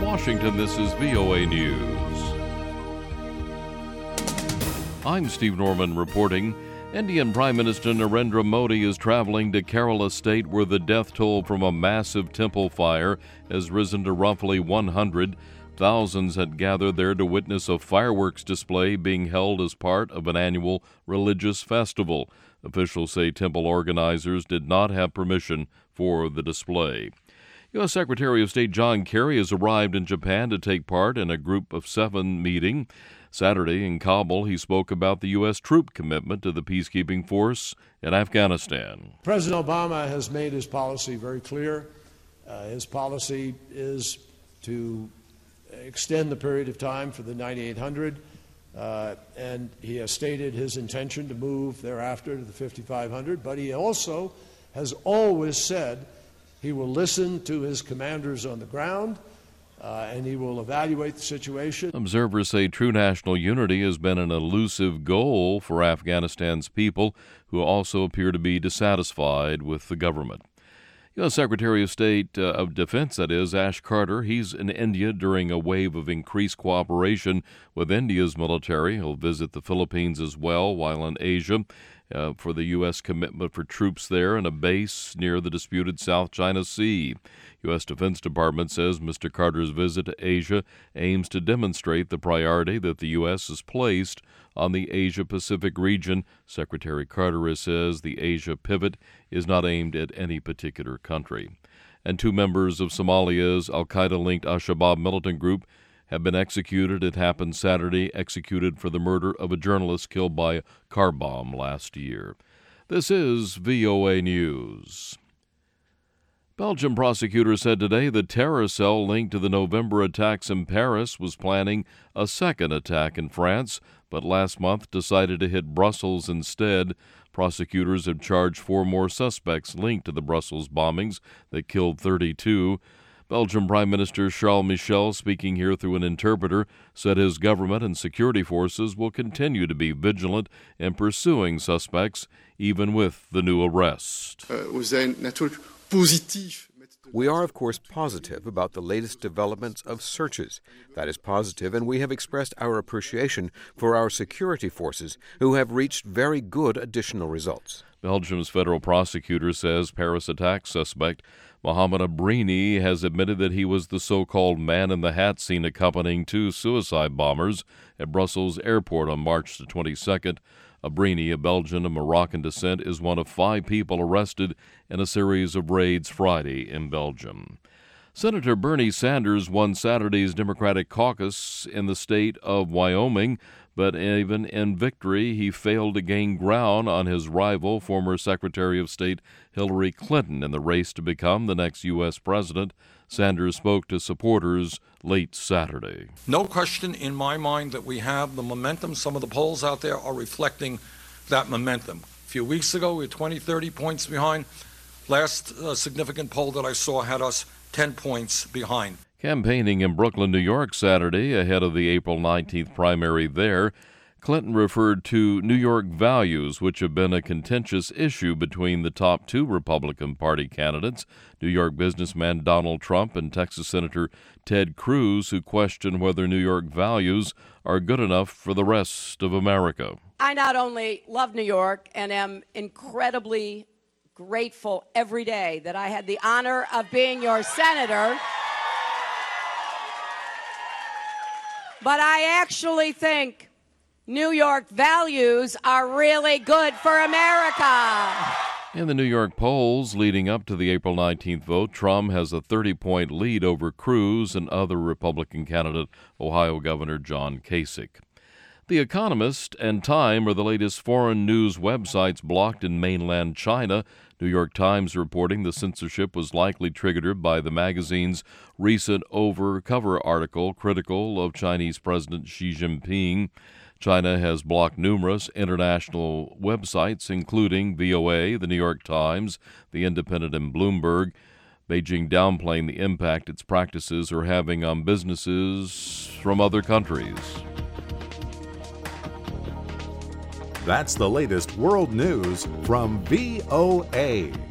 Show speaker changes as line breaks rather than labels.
Washington, this is VOA News. I'm Steve Norman reporting. Indian Prime Minister Narendra Modi is traveling to Kerala State, where the death toll from a massive temple fire has risen to roughly 100. Thousands had gathered there to witness a fireworks display being held as part of an annual religious festival. Officials say temple organizers did not have permission for the display. U.S. Secretary of State John Kerry has arrived in Japan to take part in a Group of Seven meeting. Saturday in Kabul, he spoke about the U.S. troop commitment to the peacekeeping force in Afghanistan.
President Obama has made his policy very clear. His policy is to extend the period of time for the 9,800, and he has stated his intention to move thereafter to the 5,500, but he also has always said he will listen to his commanders on the ground, and he will evaluate the situation.
Observers say true national unity has been an elusive goal for Afghanistan's people, who also appear to be dissatisfied with the government. U.S. Secretary of State of Defense, that is, Ash Carter, he's in India during a wave of increased cooperation with India's military. He'll visit the Philippines as well while in Asia for the U.S. commitment for troops there in a base near the disputed South China Sea. U.S. Defense Department says Mr. Carter's visit to Asia aims to demonstrate the priority that the U.S. has placed on the Asia-Pacific region. Secretary Carter says the Asia pivot is not aimed at any particular country. And two members of Somalia's al-Qaeda-linked al-Shabaab militant group have been executed. It happened Saturday, executed for the murder of a journalist killed by a car bomb last year. This is VOA News. Belgian prosecutors said today the terror cell linked to the November attacks in Paris was planning a second attack in France, but last month decided to hit Brussels instead. Prosecutors have charged 4 more suspects linked to the Brussels bombings that killed 32. Belgian Prime Minister Charles Michel, speaking here through an interpreter, said his government and security forces will continue to be vigilant in pursuing suspects, even with the new arrest.
We are, of course, positive about the latest developments of searches. That is positive, and we have expressed our appreciation for our security forces, who have reached very good additional results.
Belgium's federal prosecutor says Paris attack suspect Mohamed Abrini has admitted that he was the so-called man in the hat seen accompanying 2 suicide bombers at Brussels airport on March the 22nd. Abrini, a Belgian of Moroccan descent, is one of 5 people arrested in a series of raids Friday in Belgium. Senator Bernie Sanders won Saturday's Democratic caucus in the state of Wyoming, but even in victory, he failed to gain ground on his rival, former Secretary of State Hillary Clinton, in the race to become the next U.S. president. Sanders spoke to supporters late Saturday.
No question in my mind that we have the momentum. Some of the polls out there are reflecting that momentum. A few weeks ago, we were 20, 30 points behind. Last significant poll that I saw had us 10 points behind.
Campaigning in Brooklyn, New York, Saturday, ahead of the April 19th primary there, Clinton referred to New York values, which have been a contentious issue between the top 2 Republican Party candidates, New York businessman Donald Trump and Texas Senator Ted Cruz, who question whether New York values are good enough for the rest of America.
I not only love New York and am incredibly grateful every day that I had the honor of being your senator, but I actually think New York values are really good for America.
In the New York polls leading up to the April 19th vote, Trump has a 30-point lead over Cruz and other Republican candidate, Ohio Governor John Kasich. The Economist and Time are the latest foreign news websites blocked in mainland China. New York Times reporting the censorship was likely triggered by the magazine's recent over-cover article critical of Chinese President Xi Jinping. China has blocked numerous international websites, including VOA, the New York Times, The Independent, and Bloomberg. Beijing downplaying the impact its practices are having on businesses from other countries.
That's the latest world news from VOA.